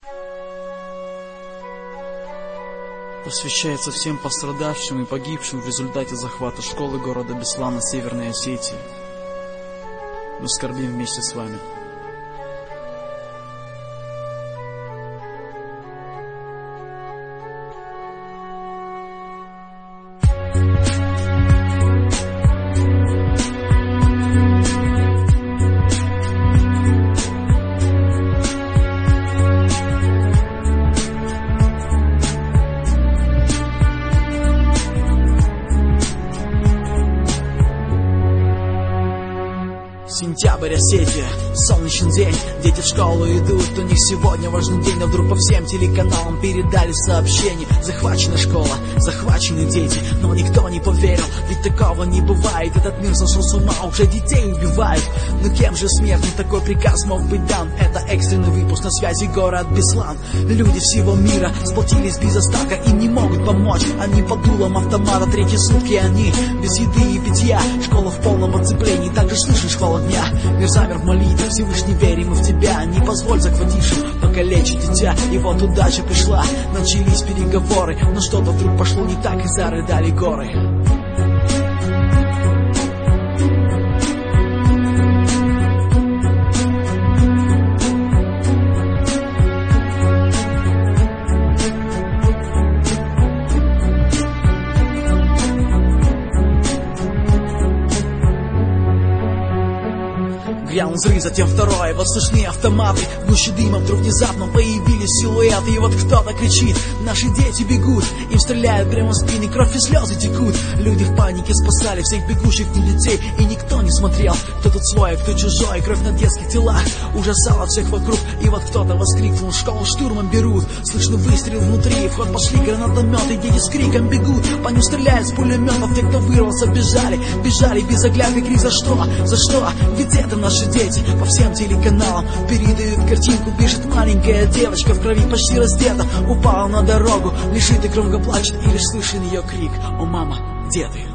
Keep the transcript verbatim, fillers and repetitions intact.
Посвящается всем пострадавшим и погибшим в результате захвата школы города Беслана Северной Осетии. Мы скорбим вместе с вами. Сентябрь, Осетия, солнечный день, дети в школу идут, у них сегодня важный день, но вдруг по всем телеканалам передали сообщение: захвачена школа, захвачены дети, но никто не поверил, ведь такого не бывает, этот мир сошел с ума, уже детей убивают. Но кем же смертным такой приказ мог быть дан? Это экстренный выпуск, на связи город Беслан. Люди всего мира сплотились без остатка, им не могут помочь, они под дулом автомата, третьи сутки они без еды и питья, школа в полном оцеплении, также слышишь холод дня. Мир замер в молитве, Всевышний, верим мы в тебя, не позволь захватившим покалечить дитя. И вот удача пришла, начались переговоры, но что-то вдруг пошло не так, и зарыдали горы. Грянул взрыв, затем второй, вот слышны автоматы, в гуще дыма вдруг внезапно появились силуэты. И вот кто-то кричит: наши дети бегут, им стреляют прямо в спины, кровь и слезы текут. Люди в панике спасали всех бегущих и детей, и никто не смотрел, кто тут свой, кто чужой. Кровь на детских телах ужасала всех вокруг. И вот кто-то воскликнул: школу штурмом берут. Слышно выстрел внутри, в ход пошли гранатометы, дети с криком бегут, по ним стреляют с пулеметов. Те, кто вырвался, бежали, бежали без оглядки, крик: за что, за что? Ведь это наши дети. По всем телеканалам передают картинку: бежит маленькая девочка, в крови почти раздета, упала на дорогу, лежит и громко плачет, и лишь слышен ее крик: о, мама, где ты?